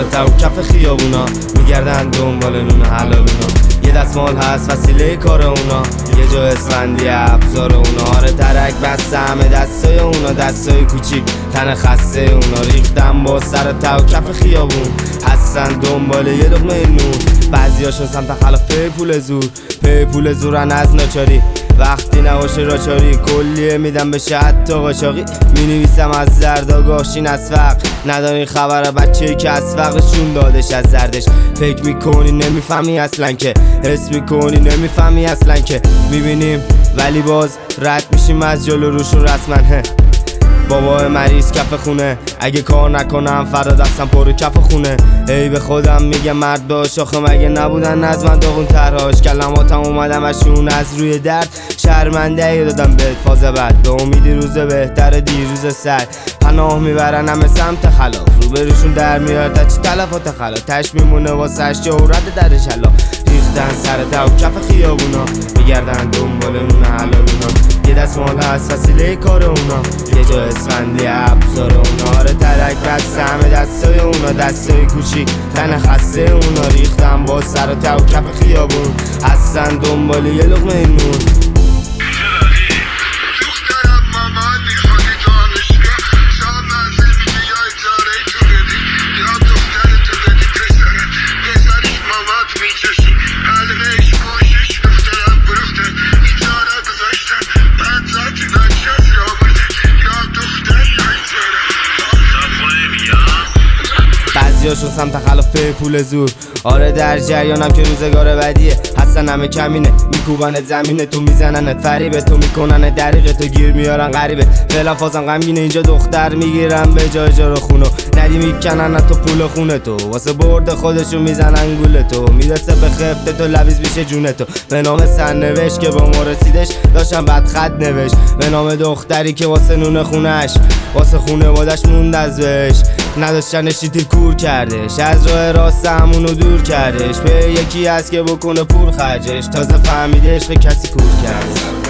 تا و کف خیابونا میگردن دنبال نون حلالونا. یه دستمال هست وسیله کار اونا، یه جا اسفندی ابزار اونا. آره ترک بسته همه دستای اونا، دستای کوچیک تن خسته اونا. ریختن با سر تا و کف خیابون، هستن دنبال یه لقمه نون. بعضیاشون سمت خلاف پی پول زورن از ناچاری. وقتی نباشه راچاری کلیه میدم بشه حتی قاچاقی. مینویسم از زرداگاهشین از فقر، نداری خبره بچه‌ای که از فقرشون دادش از زردش. فکر میکنی نمیفهمی اصلا که، حس میکنی نمیفهمی اصلا که. میبینیم ولی باز رد میشیم از جلو روشون رسما. بابا مریض کف خونه، اگه کار نکنم فردا دستم پر کف خونه. ای به خودم میگم مرد باش، آخه مگه نبودن از من داغون ترهاش. کلماتم اومدم اشون از روی درد، شرمنده دادم بهت فاز بد. به امیدی روز بهتر دیروز سر، پناه میبرن همه سمت خلاف. روبروشون در میاد تا چی تلفات خلا، تش میمونه واسه شهرت در شلا. ریختن سر تا و کف خیابونا، میگردن دنبال نون حلالونا. یه دستمال هست وسیله کار اونا، یه جا اسفندی ابزار اونا. آره ترک بسته همه دستای اونا، دستای کوچیک تن خسته اونا. ریختن با سر تا و کف خیابون، هستن دنبال یه لقمه نون. بعضیاشون سمت خلاف پول زور. آره در جریانم که روزگار بدیه، هستن همه کمینه. میکوبنت زمینه تو، میزننت فریبه تو، میکننت دریقه تو، گیر میارن غریبه. فعلا فازم غمگینه اینجا دختر میگیرن به جای جارو خونو. ندی میکنن تو پول خونه تو، واسه برد خودشون میزنن گوله تو. میرسه به خفته تو لبیز میشه جونه تو. به نام سرنوشت که با ما رسیدش داشتم بد خط نوشت. به نام دختری که واسه نون خونش، واسه خونوادش موند از بهش. نداشتنش تیر کور کردش، از راه راست همونو دور کردش. به یکی هست که بکنه پول خرجش، تازه فهمیده عشق کسی کور کردش.